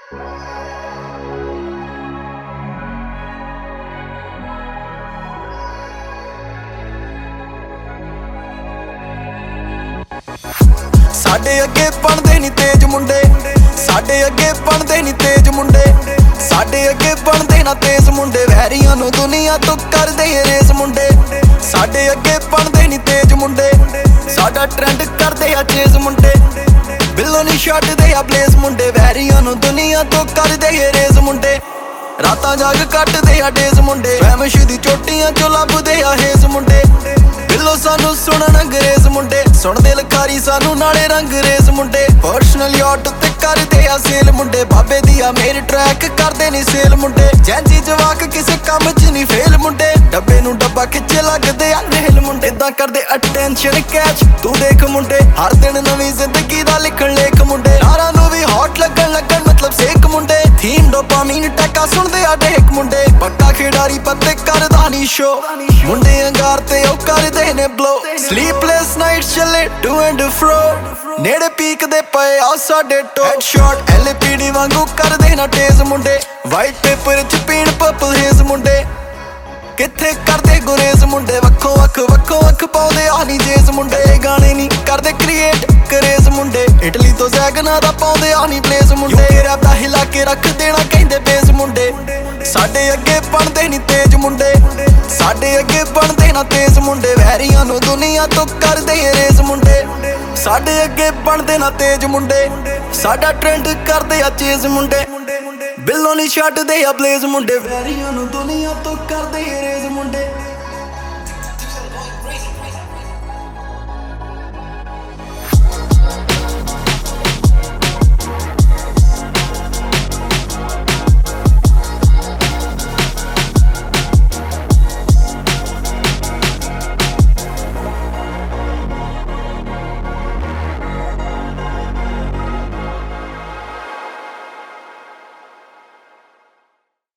ਸਾਡੇ ਅੱਗੇ ਬਣਦੇ ਨੀ ਤੇਜ ਮੁੰਡੇ, ਸਾਡੇ ਅੱਗੇ ਬਣਦੇ ਨੀ ਤੇਜ ਮੁੰਡੇ, ਸਾਡੇ ਅੱਗੇ ਬਣਦੇ ਨਾ ਤੇਜ਼ ਮੁੰਡੇ। ਵੈਰੀਆਂ ਨੂੰ ਦੁਨੀਆ ਤੋਂ ਕਰਦੇ ਰੇਸ ਮੁੰਡੇ, ਸਾਡੇ ਅੱਗੇ ਬਣਦੇ ਨੀ ਤੇਜ਼ ਮੁੰਡੇ, ਸਾਡਾ ਟ੍ਰੈਂਡ ਕਰਦੇ ਆ ਚੇਜ਼ ਮੁੰਡੇ। ਬਿੱਲੋ ਨੀ ਛੱਡਦੇ ਆ ਬਲੇਜ਼ ਮੁੰਡੇ, ਵੈਰੀਆਂ ਨੂੰ ਦੁਨੀਆ ਤੋਂ ਕਰਦੇ ਰੇਸ ਮੁੰਡੇ। ਰਾਤਾਂ ਜਾਗ ਕੱਟਦੇ ਆ ਡੇਜ਼ ਮੁੰਡੇ, ਫੈਮਿਸ਼ ਦੀ ਚੋਟੀਆਂ ਚੋਂ ਲੱਭਦੇ ਆ ਹੇਜ਼ ਮੁੰਡੇ। ਬਿੱਲੋ ਸਾਨੂੰ ਸੁਣਨ ਅੰਗਰੇਜ਼ ਮੁੰਡੇ, ਸੁਣਦੇ ਲਖਾਰੀ ਸਾਨੂੰ ਨਾਲੇ ਰੰਗਰੇਜ਼ ਮੁੰਡੇ। ਪਰਸਨਲ ਯਾਟ ਤੇ ਕਰਦੇ ਆ ਸੇਲ ਮੁੰਡੇ, ਬਾਬੇ ਦੀ ਆ ਮੇਰ ਟਰੈਕ ਕਰਦੇ ਨੀ ਸੇਲ ਮੁੰਡੇ। ਜੈਂਜੀ ਜਵਾਕ ਕਿਸੇ ਕੰਮ 'ਚ ਨੀ ਫੇਲ ਮੁੰਡੇ, ਡੱਬੇ ਨੂੰ ਡੱਬਾ ਖਿੱਚੇ ਲੱਗਦੇ ਆ ਰੇਲ ਮੁੰਡੇ। ਇਦਾਂ ਕਰਦੇ ਅਟੈਂਸ਼ਨ ਕੈਚ ਤੂੰ ਦੇਖ ਮੁੰਡੇ, ਹਰ ਦਿਨ ਨਵੀਂ ਜ਼ਿੰਦਗੀ ਦਾ ਲਿਖਣ ਲੇਖ ਮੁੰਡੇ। ਯਾਰਾਂ ਨੂੰ ਵੀ ਹੌਟ ਲੱਗਣ ਮਤਲਬ ਸੇਕ ਮੁੰਡੇ, ਥੀਮ ਡੋਪਾਮੀਨ ਟੈਕਾ ਸੁਣਦੇ ਆ ਡੇਕ ਮੁੰਡੇ। ਪੱਕਾ ਖਿਡਾਰੀ ਪੱਤੇ ਕਰਦਾ ਨੀ ਸ਼ੋ, ਮੁੰਡੇ ਅੰਗਾਰ ਤੇ ਉਹ ਕਰਦੇ ਨੇ ਬਲੋ। ਸਲੀਪਲੈਸ ਨਾਈਟਸ ਚੱਲੇ ਟੂ ਐਂਡ ਫਰੋ, ਨੇੜੇ ਪੀਕ ਦੇ ਪਏ ਆ ਸਾਡੇ ਟੋ। ਹੈਡਸ਼ਾਟ LPD ਵਾਂਗੂ ਕਰਦੇ ਨਾ ਟੇਜ਼ ਮੁੰਡੇ, ਵਾਈਟ ਪੇਪਰ 'ਚ ਪੀਣ ਪਰਪਲ ਹੇਜ਼ ਮੁੰਡੇ। ਕਿੱਥੇ ਕਰਦੇ ਗੁਰੇਜ਼ ਮੁੰਡੇ, ਵੱਖੋ ਵੱਖ ਪਾਉਂਦੇ ਆ ਨੀ ਜੇਜ਼ ਮੁੰਡੇ। ਗਾਣੇ ਨੀ ਕਰਦੇ ਕ੍ਰੀਏਟ ਕਰੇਜ਼ ਮੁੰਡੇ, ਇਟਲੀ ਤੋਂ ਜ਼ੈਗਨਾ ਦਾ ਪਾਉਂਦੇ ਆ ਨੀ ਬਲੇਜ਼ ਮੁੰਡੇ। ਰੈਪ ਦਾ ਹਿਲਾ ਕੇ ਰੱਖ ਦੇਣਾ ਕਹਿੰਦੇ ਬੇਜ਼ ਮੁੰਡੇ, ਸਾਡੇ ਅੱਗੇ ਬਣਦੇ ਨੀ ਤੇਜ਼ ਮੁੰਡੇ, ਸਾਡੇ ਅੱਗੇ ਬਣਦੇ ਨਾ ਤੇਜ਼ ਮੁੰਡੇ। ਵੈਰੀਆਂ ਨੂੰ ਦੁਨੀਆ ਤੋਂ ਕਰਦੇ ਰੇਸ ਮੁੰਡੇ, ਸਾਡੇ ਅੱਗੇ ਬਣਦੇ ਨਾ ਤੇਜ਼ ਮੁੰਡੇ, ਸਾਡਾ ਟ੍ਰੈਂਡ ਕਰਦੇ ਆ ਚੇਜ਼ ਮੁੰਡੇ। ਬਿੱਲੋ ਨੀ ਛੱਡਦੇ ਆ ਬਲੇਜ਼ ਮੁੰਡੇ, ਵੈਰੀਆਂ ਨੂੰ ਦੁਨੀਆ ਤੋਂ ਕਰਦੇ ਰੇਸ ਮੁੰਡੇ।